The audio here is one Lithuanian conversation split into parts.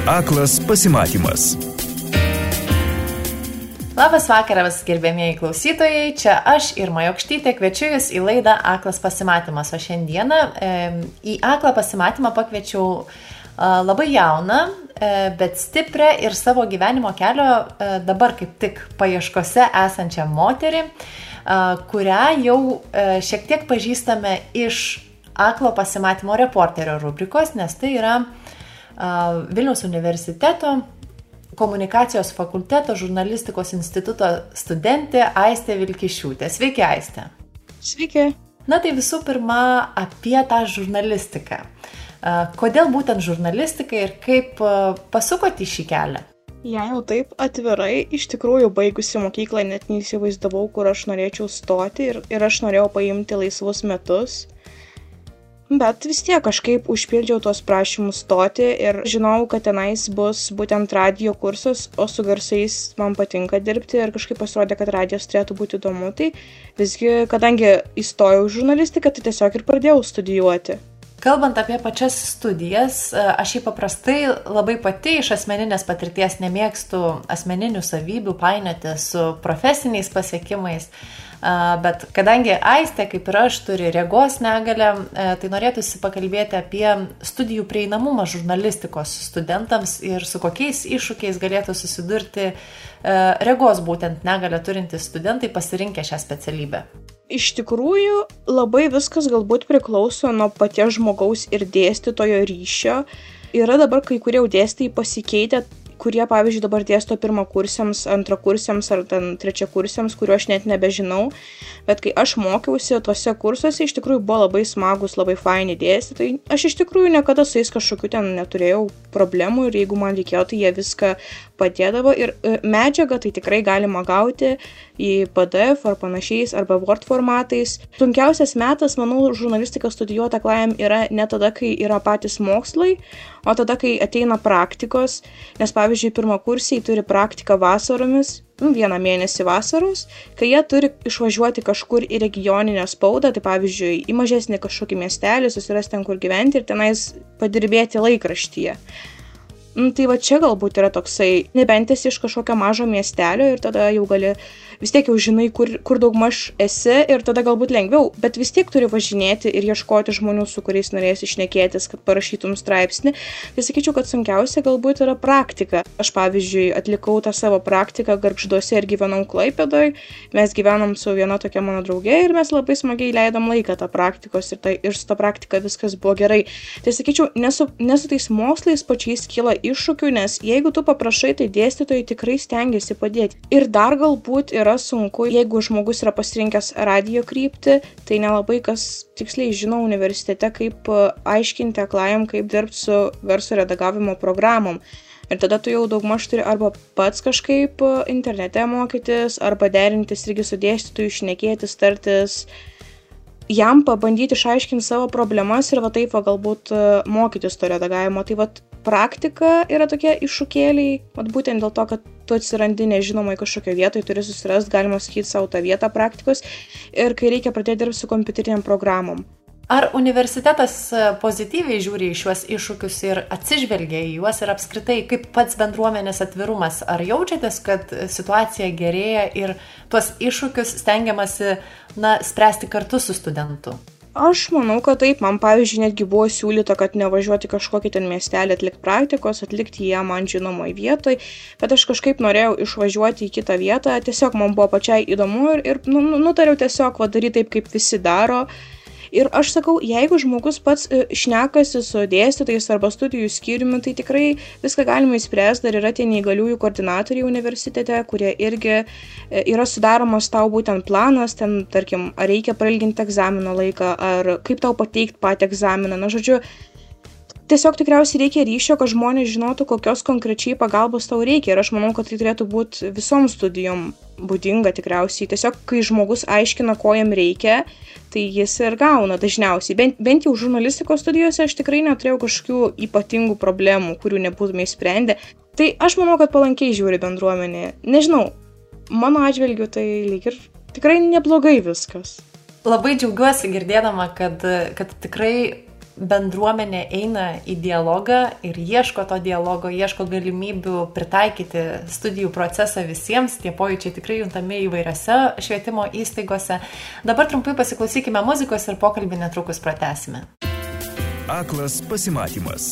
Aklas pasimatymas. Labas vakaras, gerbėmieji klausytojai, čia aš Irma Jokštytė kviečiu Jūs į laidą Aklas pasimatymas, o šiandieną į Aklą pasimatymą pakviečiau labai jauną, bet stiprią ir savo gyvenimo kelio dabar kaip tik paieškose esančią moterį, kurią jau šiek tiek pažįstame iš Aklo pasimatymo reporterio rubrikos, nes tai yra Vilniaus universiteto komunikacijos fakulteto žurnalistikos instituto studentė Aistė Vilkišiūtė. Sveiki, Aistė. Sveiki. Na tai visų pirma apie tą žurnalistiką. Kodėl būtent žurnalistika ir kaip pasukote į šį kelią? Jei jau taip atvirai, iš tikrųjų baigusi mokyklą net neįsivaizdavau, kur aš norėčiau stoti ir aš norėjau paimti laisvus metus. Bet vis tiek kažkaip užpildžiau tuos prašymus stoti ir žinau, kad tenais bus būtent radijo kursas, o su garsais man patinka dirbti ir kažkaip pasirodė, kad radijos turėtų būti įdomu. Tai visgi, kadangi įstojau į žurnalistiką, tai tiesiog ir pradėjau studijuoti. Kalbant apie pačias studijas, aš jį paprastai labai pati iš asmeninės patirties nemėgstu asmeninių savybių painioti su profesiniais pasiekimais. Bet kadangi Aistė, kaip ir aš, turi regos negalią, tai norėtųsi pakalbėti apie studijų prieinamumą žurnalistikos studentams ir su kokiais iššūkiais galėtų susidurti regos būtent negalią turintys studentai pasirinkę šią specialybę. Iš tikrųjų, labai viskas galbūt priklauso nuo paties žmogaus ir dėstytojo ryšio. Yra dabar kai kurie dėstytojai pasikeitę, kurie, pavyzdžiui, dabar dėsto pirmakursiams, antrakursiams ar trečiakursiams, kuriuo aš net nebežinau. Bet kai aš mokiausi tuose kursuose, iš tikrųjų buvo labai smagus, labai faini dėstytojai. Aš iš tikrųjų niekada su jais kažkokių ten neturėjau problemų ir jeigu man reikėjo, tai jie viską padėdavo. Ir medžiagą tai tikrai galima gauti į PDF ar panašiais arba Word formatais. Sunkiausias metas, manau, žurnalistiką studijuoti aklajam yra ne tada, kai yra patys mokslai, o tada, kai ateina praktikos, nes, pavyzdžiui, pirmakursiai turi praktiką vasaromis, vieną mėnesį vasaros, kai jie turi išvažiuoti kažkur į regioninę spaudą, tai pavyzdžiui, į mažesnį kažkokį miestelį, susirasti ten, kur gyventi ir tenais padirbėti laikraštyje. Tai va čia galbūt yra toksai, nebent esi iš kažkokio mažo miestelio ir tada jau gali, vis tiek jau žinai, kur daugmaž esi ir tada galbūt lengviau, bet vis tiek turi važinėti ir ieškoti žmonių, su kuriais norėsi šnekėtis, kad parašytum straipsnį. Tai sakyčiau, kad sunkiausia galbūt yra praktika. Aš, pavyzdžiui, atlikau tą savo praktiką Gargžduose ir gyvenau Klaipėdoj. Mes gyvenom su viena tokia mano draugė ir mes labai smagiai leidom laiką tą praktikos ir su tą praktika viskas buvo gerai. Tai sakyčiau, nesu tais mokslais pačiais kyla iššūkių, nes jeigu tu paprašai, tai dėstytojai tikrai stengiasi padėti. Ir dar galbūt yra sunku, jeigu žmogus yra pasirinkęs radijo kryptį, tai nelabai kas tiksliai žino universitete, kaip aiškinti aklajam, kaip dirbti su garso redagavimo programom. Ir tada tu jau daugmaž turi arba pats kažkaip internete mokytis, arba derintis irgi su dėstytoju, šnekėtis, tartis, jam pabandyti išaiškinti savo problemas ir va taip galbūt mokytis to redagavimo. Tai va praktika yra tokie iššūkėliai, vat būtent dėl to, kad tu atsirandi nežinomai kažkokio vietoje, turi susirasti, galima sakyti, savo tą vietą praktikos ir kai reikia pradėti dirbti su kompiuteriniam programom. Ar universitetas pozityviai žiūri į šiuos iššūkius ir atsižvelgia į juos ir apskritai kaip pats bendruomenės atvirumas? Ar jaučiatės, kad situacija gerėja ir tuos iššūkius stengiamasi spręsti kartu su studentu? Aš manau, kad taip. Man, pavyzdžiui, netgi buvo siūlyta, kad nevažiuoti kažkokį ten miestelį atlikti praktikos, atlikti ją man žinomoj vietoj, bet aš kažkaip norėjau išvažiuoti į kitą vietą. Tiesiog man buvo pačiai įdomu ir nutariau tiesiog daryti taip, kaip visi daro. Ir aš sakau, jeigu žmogus pats šnekasi su dėstytojais arba studijų skyriumi, tai tikrai viską galima įspręsti. Dar yra tie neįgaliųjų koordinatoriai universitete, kurie irgi yra sudaromas tau būtent planas, ten, tarkim, ar reikia prailginti egzamino laiką, ar kaip tau pateikti patį egzaminą. Žodžiu, tiesiog tikriausiai reikia ryšio, kad žmonės žinotų, kokios konkrečiai pagalbos tau reikia. Ir aš manau, kad tai turėtų būti visom studijom būdinga tikriausiai. Tiesiog, kai žmogus aiškina, ko jam reikia, tai jis ir gauna dažniausiai. Bent jau žurnalistikos studijose aš tikrai neturėjau kažkokių ypatingų problemų, kurių nebūtume įsprendę. Tai aš manau, kad palankiai žiūri bendruomenė. Nežinau, mano atžvilgiu tai lyg ir tikrai neblogai viskas. Labai džiaugiuosi girdėdama, kad tikrai bendruomenė eina į dialogą ir ieško to dialogo, ieško galimybių pritaikyti studijų procesą visiems, tie pojūčiai tikrai juntami įvairiose švietimo įstaigose. Dabar trumpai pasiklausykime muzikos ir pokalbį netrukus pratęsime. Aklas pasimatymas.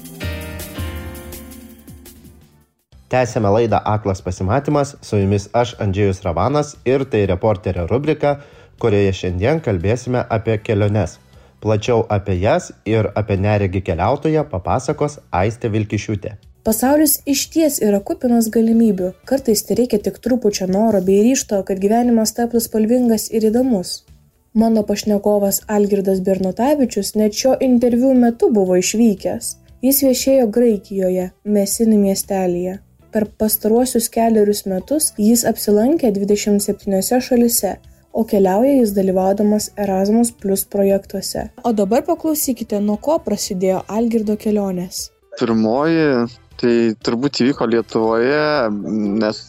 Tęsėme laidą Aklas pasimatymas, su jumis aš Andžėjus Ravanas ir tai reporterio rubrika, kurioje šiandien kalbėsime apie keliones. Plačiau apie jas ir apie neregį keliautoją papasakos Aistė Vilkišiūtė. Pasaulis išties yra kupinas galimybių, kartais tai reikia tik trupučio noro bei ryžto, kad gyvenimas taptų spalvingas ir įdomus. Mano pašnekovas Algirdas Bernotavičius net šio interviu metu buvo išvykęs. Jis viešėjo Graikijoje, Mesini miestelyje. Per pastaruosius kelerius metus jis apsilankė 27 šalyse, o keliauja jis dalyvaudamas Erasmus Plus projektuose. O dabar paklausykite, nuo ko prasidėjo Algirdo kelionės. Pirmoji, tai turbūt įvyko Lietuvoje, nes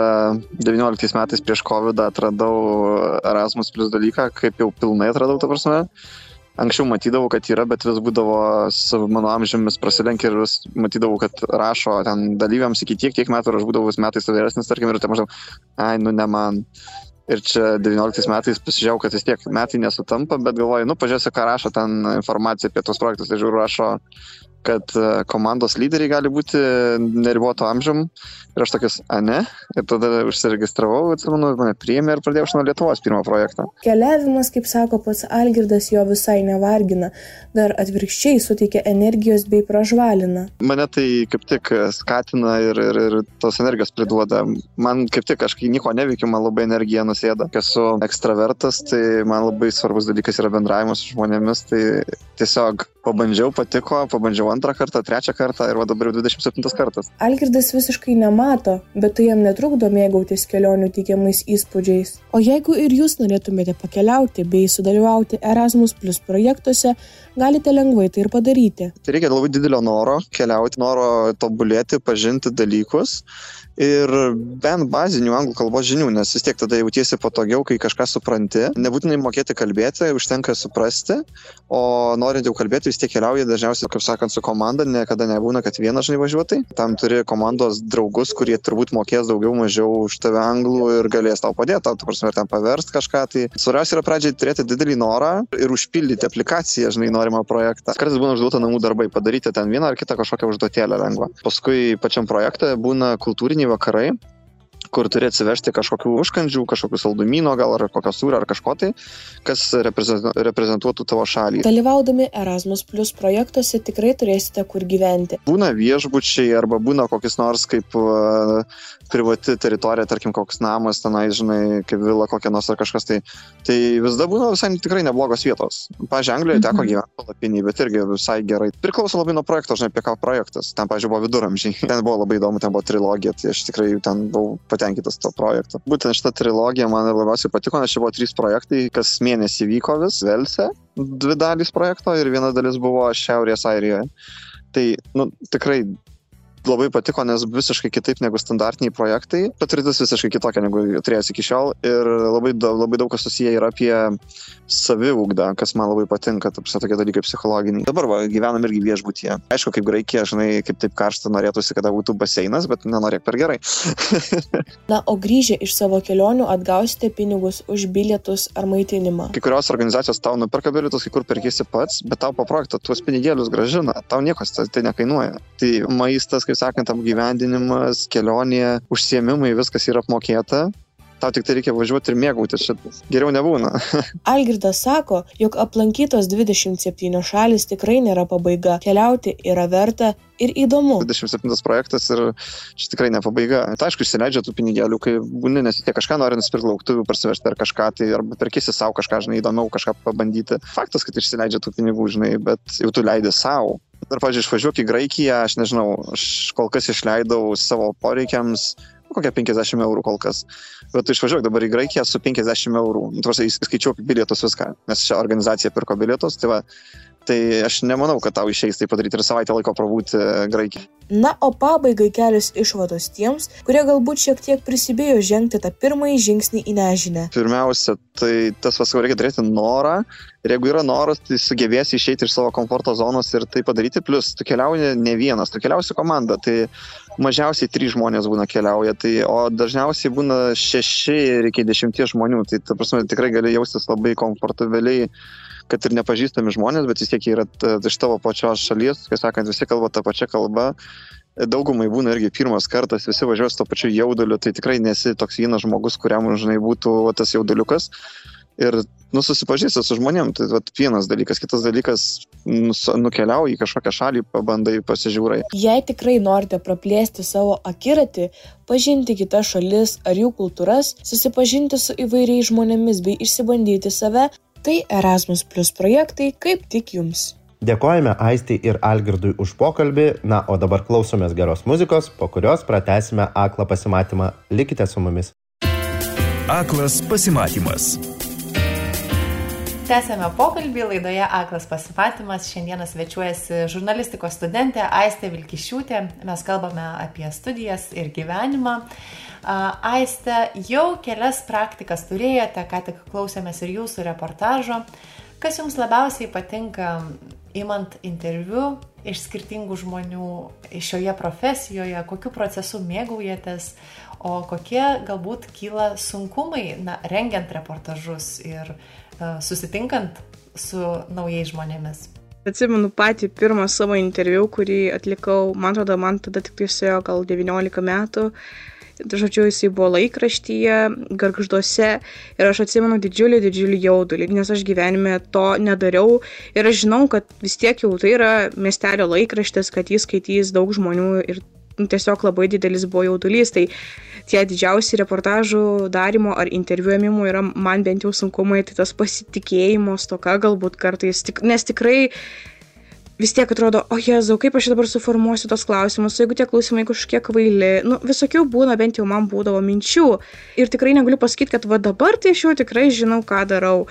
19 metais prieš COVID atradau Erasmus Plus dalyką, kaip jau pilnai atradau, ta prasme. Anksčiau matydavau, kad yra, bet vis būdavo su mano amžiamis prasilenkia ir vis matydavau, kad rašo ten dalyviams iki tiek metų ir aš būdavau metais vyresnis, tarkim, ir tai maždaug, ne man. Ir čia 19 metais pasižiūrėjau, kad vis tiek metai nesutampa, bet galvoju, pažiūrėsiu, ką rašo ten informacija apie tos projektus. Tai žiūriu, rašo, kad komandos lyderiai gali būti neriboto amžium. Ir aš tokius, ne? Ir tada užsiregistravau, atsimenu, mane priėmė ir pradėjau nuo Lietuvos pirmą projektą. Keliavimas, kaip sako pats Algirdas, jo visai nevargina, dar atvirkščiai suteikia energijos bei pražvalina. Mane tai kaip tik skatina ir tos energijos priduoda. Man kaip tik, aš kai nieko neveikiu, man labai energija nusėda. Esu ekstravertas, tai man labai svarbus dalykas yra bendravimas su žmonėmis, tai tiesiog pabandžiau, patiko, pabandžiau antrą kartą, trečią kartą ir dabar jau 27 kartas. Algirdas visiškai nemato, bet tai jam netrukdo mėgautis kelionių teikiamais įspūdžiais. O jeigu ir jūs norėtumėte pakeliauti bei sudalyvauti Erasmus Plus projektuose, galite lengvai tai ir padaryti. Tai reikia labai didelio noro keliauti, noro tobulėti, pažinti dalykus ir bent bazinių anglų kalbos žinių, nes vis tiek tada jautiesi patogiau, kai kažką supranti. Nebūtinai mokėti kalbėti, užtenka suprasti, o norint jau kalbėti, vis tiek keliauja dažniausiai, kaip sakant, su komanda, niekada nebūna, kad vienas važiuotai. Tam turi komandos draugus, kurie turbūt mokės daugiau mažiau už tave anglų ir galės tau padėti, tau, prasme, ir ten paverst kažką. Tai svarbiausia yra pradžiai turėti didelį norą ir užpildyti aplikaciją, norimą projektą. Kartais būna užduota namų darbai, padaryti ten vieną ar kitą kažkokią užduotėlę lengvą. Paskui pačiam projekte būna kultūriniai vakarai, kur turi atsivežti kažkokių užkandžių, kažkokių saldumynų, gal ar kokio sūrio ar kažko tai, kas reprezentuotų tavo šalį. Dalyvaudami Erasmus Plus projektuose tikrai turėsite kur gyventi. Būna viešbučiai arba būna kokis nors kaip privati teritorija, tarkim, koks namas tenai, kaip vila kokia nors ar kažkas tai. Tai visada būna visai tikrai neblogos vietos. Pavyzdžiui, Anglijoje teko gyventi palapinėje, bet irgi visai gerai. Priklauso labai nuo projekto, apie ką projektas. Ten, pavyzdžiui, buvo viduramžiai. Ten buvo labai įdomu, ten buvo trilogija, tai aš tikrai ten buvau patenkintas to projekto. Būtent šita trilogija man labiausiai patiko, nes čia buvo 3 projektai, kas mėnesį vyko vis Velse, 2 dalys projekto ir viena dalis buvo Šiaurės Airijoje. Tai, tikrai labai patiko, nes visiškai kitaip negu standartiniai projektai. Patirtis visiškai kitokia negu turėjęs iki šiol ir labai daug kas susiję yra apie saviugdą, kas man labai patinka, tokie dalykai psichologiniai. Dabar gyvenam irgi viešbutyje. Aišku, kaip Graikija, kaip taip karšta norėtųsi, kada būtų baseinas, bet nenorėk per gerai. Na, o grįžę iš savo kelionių atgausite pinigus už bilietus ar maitinimą. Kai kurios organizacijos tau nuperka bilietus, kai kur perkėsi pats, bet tau po projekto tuos pinigėlius grąžina. Tau niekas tai nekainuoja. Tai maistas, kaip sakant, apgyvendinimas, kelionė, užsiėmimai, viskas yra apmokėta. Tau tik tai reikia važiuoti ir mėgautis, geriau nebūna. Algirdas sako, jog aplankytos 27 šalis tikrai nėra pabaiga. Keliauti yra verta ir įdomu. 27 projektas ir čia tikrai ne pabaiga. Tai aišku, išsileidžia tų pinigėlių, kai būni, nes tie kažką nori nusipirkti lauktuvių, parsivežti ar kažką, tai arba perkėsi savo kažką, įdomiau kažką pabandyti. Faktas, kad išsileidžia tų pinigų, bet jau tu leidi savo. Ir, pavyzdžiui, išvažiuok į Graikiją, aš nežinau, aš kol kas išleidau savo poreikiams kokią 50 eurų kol kas. Bet tu išvažiuok dabar į Graikiją su 50 eurų. Skaičiuok bilietus viską, nes šią organizaciją pirko bilietus. Tai aš nemanau, kad tau išeis tai padaryti ir savaitę laiko prabūti Graikiją. Na, o pabaigai kelios išvados tiems, kurie galbūt šiek tiek prisibėjo žengti tą pirmąjį žingsnį į nežinią. Pirmiausia, tai tas reikia turėti norą. Ir jeigu yra noras, tai sugebėsi išeiti iš savo komforto zonos ir tai padaryti. Plus, tu keliauji ne vienas, tu keliausi komanda. Tai mažiausiai 3 žmonės būna keliauja. Tai, o dažniausiai būna 6 ir iki 10 žmonių. Tai, ta prasme, tikrai gali jaustis labai komfortabiliai, kad ir nepažįstami žmonės, bet vis tiek yra iš tavo pačios šalies, kai sakant, visi kalba tą pačią kalbą. Daugumai būna irgi pirmas kartas, visi važiuos to pačiu jauduliu, tai tikrai nesi toks vienas žmogus, kuriam, žinai, būtų tas jauduliukas. Ir susipažįsti su žmonėm, tai vienas dalykas, kitas dalykas, nukeliauji į kažkokią šalį, pabandai, pasižiūrai. Jei tikrai norite praplėsti savo akiratį, pažinti kitas šalis ar jų kultūras, susipažinti su įvairiais žmonėmis bei išsibandyti save, tai Erasmus Plus projektai kaip tik jums. Dėkojame Aistei ir Algirdui už pokalbį, na, o dabar klausomės geros muzikos, po kurios pratęsime aklą pasimatymą. Likite su mumis. Aklas pasimatymas. Tęsėme pokalbį laidoje Aklas pasimatymas. Šiandieną svečiuojasi žurnalistikos studentė Aistė Vilkišiūtė. Mes kalbame apie studijas ir gyvenimą. Aistė, jau kelias praktikas turėjote, ką tik klausėmės ir jūsų reportažo. Kas jums labiausiai patinka imant interviu iš skirtingų žmonių šioje profesijoje, kokiu procesu mėgaujatės, o kokie galbūt kyla sunkumai, rengiant reportažus ir susitinkant su naujais žmonėmis? Atsimenu patį pirmą savo interviu, kurį atlikau, man atrodo, man tada tik tai suėjo gal 19 metų. Žodžiu, jisai buvo laikraštyje, Gargžduose ir aš atsimenu didžiulį jaudulį, nes aš gyvenime to nedariau ir aš žinau, kad vis tiek jau tai yra miestelio laikraštis, kad jis skaitys daug žmonių ir tiesiog labai didelis buvo jaudulys. Tai tie didžiausi reportažų darimo ar interviu ėmimų yra man bent jau sunkumai, tai tas pasitikėjimo stoka galbūt kartais, nes tikrai vis tiek atrodo, o Jėzau, kaip aš dabar suformuosiu tos klausimus, jeigu tie klausimai kažkiek kvaili, visokių būna, bent jau man būdavo minčių. Ir tikrai negaliu pasakyti, kad dabar tai aš jau tikrai žinau, ką darau.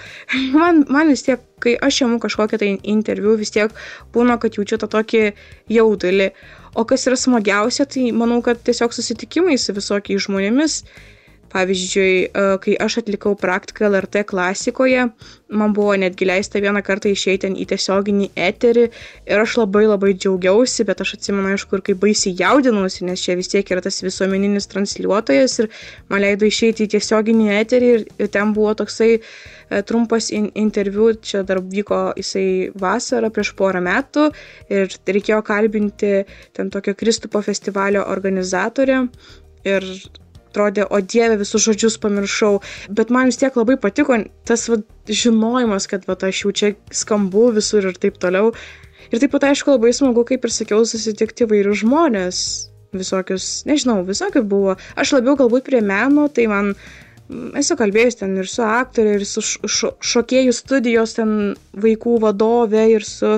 Man vis tiek, kai aš imu kažkokią tai interviu, vis tiek būna, kad jaučiu tą tokį jaudulį. O kas yra smagiausia, tai manau, kad tiesiog susitikimai su visokiais žmonėmis. Pavyzdžiui, kai aš atlikau praktiką LRT klasikoje, man buvo netgi leista vieną kartą išeiti į tiesioginį eterį ir aš labai džiaugiausi, bet aš atsimenu, aišku, ir kaip baisiai jaudinausi, nes čia vis tiek yra tas visuomeninis transliuotojas ir man leido išeiti į tiesioginį eterį ir ten buvo toksai trumpas interviu, čia dar vyko jisai vasarą prieš porą metų ir reikėjo kalbinti ten tokio Kristupo festivalio organizatorę ir atrodė, o Dieve, visus žodžius pamiršau, bet man vis tiek labai patiko tas žinojimas, kad aš jau čia skambu visur ir taip toliau. Ir taip pat, aišku, labai smagu, kaip ir sakiau, susitikti įvairius žmonės, visokius, nežinau, visokių buvo. Aš labiau galbūt prie meno, tai man, esu kalbėjus ten ir su aktorė, ir su šokėjų studijos ten vaikų vadovė, ir su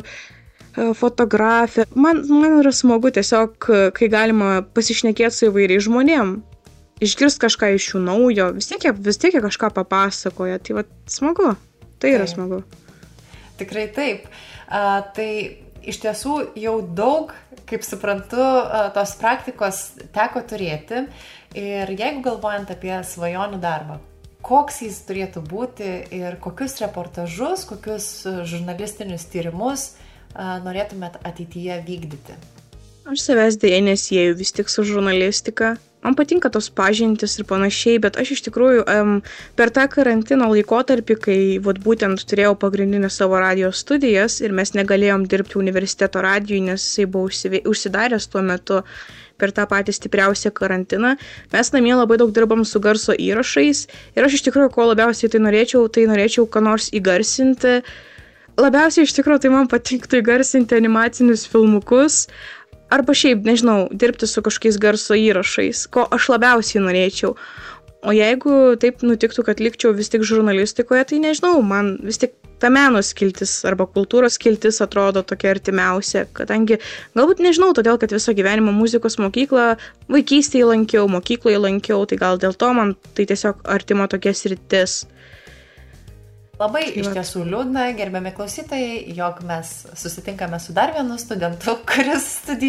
fotografė. Man yra smagu tiesiog, kai galima pasišnekėti su įvairiais žmonėm. Išgirst kažką iš jų naujo, vis tiek jie kažką papasakoja, tai smagu, tai yra smagu. Tikrai taip. Tai iš tiesų jau daug, kaip suprantu, tos praktikos teko turėti ir jeigu galvojant apie svajonių darbą, koks jis turėtų būti ir kokius reportažus, kokius žurnalistinius tyrimus norėtumėt ateityje vykdyti? Aš savęs dėja nesieju vis tik su žurnalistika. Man patinka tos pažintys ir panašiai, bet aš iš tikrųjų per tą karantino laikotarpį, kai būtent turėjau pagrindinę savo radijo studijas ir mes negalėjom dirbti universiteto radijui, nes jisai buvo užsidaręs tuo metu per tą patį stipriausią karantiną, mes namie labai daug dirbam su garso įrašais ir aš iš tikrųjų, ko labiausiai tai norėčiau ką nors įgarsinti. Labiausiai iš tikrųjų tai man patiktų įgarsinti animacinius filmukus, arba šiaip, nežinau, dirbti su kažkokiais garso įrašais, ko aš labiausiai norėčiau. O jeigu taip nutiktų, kad likčiau vis tik žurnalistikoje, tai nežinau, man vis tik ta meno skiltis arba kultūros skiltis atrodo tokia artimiausia, kadangi galbūt nežinau, todėl, kad visą gyvenimą muzikos mokyklą vaikystėje lankiau, mokykloje lankiau, tai gal dėl to man tai tiesiog artima tokia sritis. Labai iš tiesų liūdna, gerbiami klausytojai, jog mes susitinkame su dar vienu studentu, kuris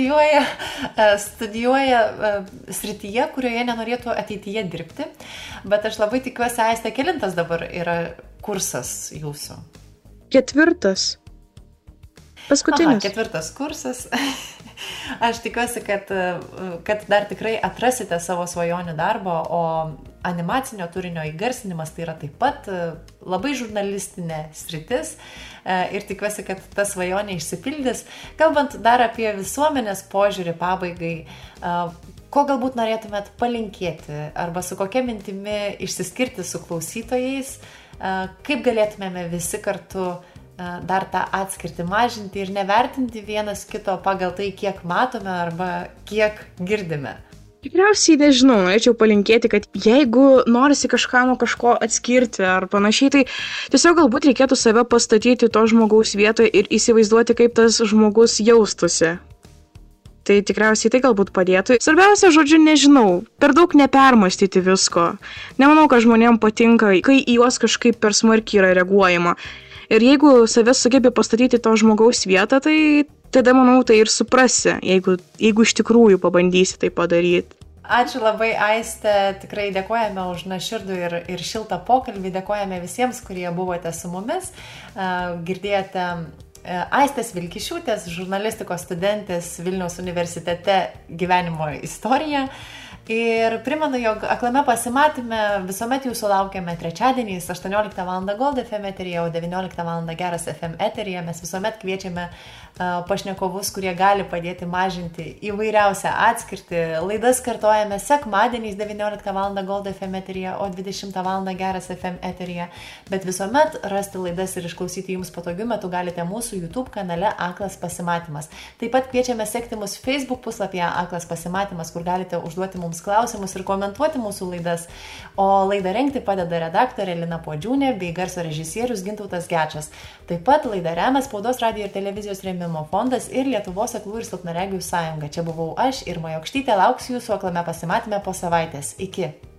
studijuoja srityje, kurioje nenorėtų ateityje dirbti. Bet aš labai tikiuosi, Aiste, kelintas dabar yra kursas jūsų? 4. Paskutinis. 4 kursas. Aš tikiuosi, kad dar tikrai atrasite savo svajonių darbą, o animacinio turinio įgarsinimas tai yra taip pat labai žurnalistinė sritis ir tikiuosi, kad ta svajonė išsipildys. Kalbant dar apie visuomenės požiūrį pabaigai, ko galbūt norėtumėt palinkėti arba su kokia mintimi išsiskirti su klausytojais, kaip galėtumėme visi kartu dar tą atskirtį mažinti ir nevertinti vienas kito pagal tai, kiek matome arba kiek girdime. Tikriausiai nežinau, norėčiau palinkėti, kad jeigu norisi kažką nuo kažko atskirti ar panašiai, tai tiesiog galbūt reikėtų save pastatyti to žmogaus vietoje ir įsivaizduoti, kaip tas žmogus jaustusi. Tai tikriausiai tai galbūt padėtų. Svarbiausia, žodžiu, nežinau, per daug nepermastyti visko. Nemanau, kad žmonėms patinka, kai į juos kažkaip per smarkiai yra reaguojama. Ir jeigu savęs sugebė pastatyti to žmogaus vietą, tai tada, manau, tai ir suprasi, jeigu iš tikrųjų pabandysi tai padaryti. Ačiū labai, Aiste, tikrai dėkojame už nuoširdų ir šiltą pokalbį, dėkojame visiems, kurie buvote su mumis. Girdėjote Aistės Vilkišiūtės, žurnalistikos studentės Vilniaus universitete gyvenimo istoriją. Ir primenu, jog aklame pasimatyme visuomet jūsų laukiame trečiadieniais 18 val. Gold FM eteryje, o 19 val. Geras FM eteryje. Mes visuomet kviečiame pašnekovus, kurie gali padėti mažinti įvairiausią atskirtį. Laidas kartojame sekmadieniais 19 val. Gold FM eteryje, o 20 val. Geras FM eteryje. Bet visuomet rasti laidas ir išklausyti jums patogiu metu galite mūsų YouTube kanale Aklas pasimatymas. Taip pat kviečiame sekti mus Facebook puslapyje Aklas pasimatymas, kur galite užduoti mums klausimus ir komentuoti mūsų laidas. O laidą rengti padeda redaktorė Lina Puodžiūnė bei garso režisierius Gintautas Gečas. Taip pat laidą remia Spaudos radijo ir televizijos rėmimo fondas ir Lietuvos aklų ir silpnaregių sąjunga. Čia buvau aš, Irma Jokštytė, lauksiu jūsų aklame pasimatyme po savaitės. Iki.